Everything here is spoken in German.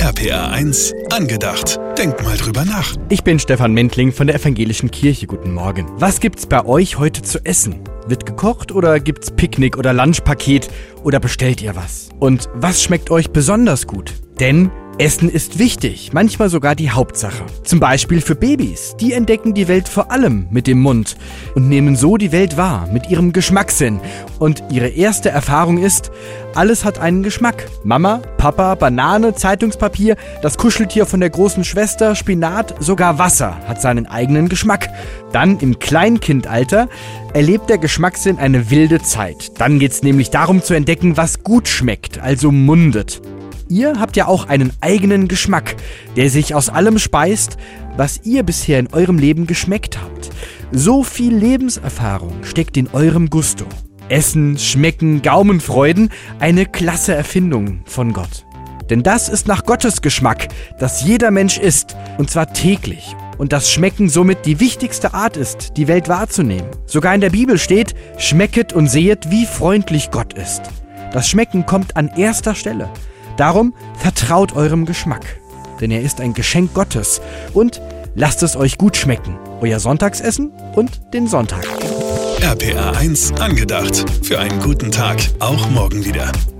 RPA 1 angedacht. Denk mal drüber nach. Ich bin Stefan Mentling von der Evangelischen Kirche. Guten Morgen. Was gibt's bei euch heute zu essen? Wird gekocht oder gibt's Picknick oder Lunchpaket oder bestellt ihr was? Und was schmeckt euch besonders gut? Denn Essen ist wichtig, manchmal sogar die Hauptsache. Zum Beispiel für Babys. Die entdecken die Welt vor allem mit dem Mund und nehmen so die Welt wahr, mit ihrem Geschmackssinn. Und ihre erste Erfahrung ist, alles hat einen Geschmack. Mama, Papa, Banane, Zeitungspapier, das Kuscheltier von der großen Schwester, Spinat, sogar Wasser hat seinen eigenen Geschmack. Dann im Kleinkindalter erlebt der Geschmackssinn eine wilde Zeit. Dann geht's nämlich darum zu entdecken, was gut schmeckt, also mundet. Ihr habt ja auch einen eigenen Geschmack, der sich aus allem speist, was ihr bisher in eurem Leben geschmeckt habt. So viel Lebenserfahrung steckt in eurem Gusto. Essen, Schmecken, Gaumenfreuden, eine klasse Erfindung von Gott. Denn das ist nach Gottes Geschmack, dass jeder Mensch isst, und zwar täglich. Und das Schmecken somit die wichtigste Art ist, die Welt wahrzunehmen. Sogar in der Bibel steht, schmecket und sehet, wie freundlich Gott ist. Das Schmecken kommt an erster Stelle. Darum vertraut eurem Geschmack, denn er ist ein Geschenk Gottes. Und lasst es euch gut schmecken. Euer Sonntagsessen und den Sonntag. RPA 1 angedacht. Für einen guten Tag. Auch morgen wieder.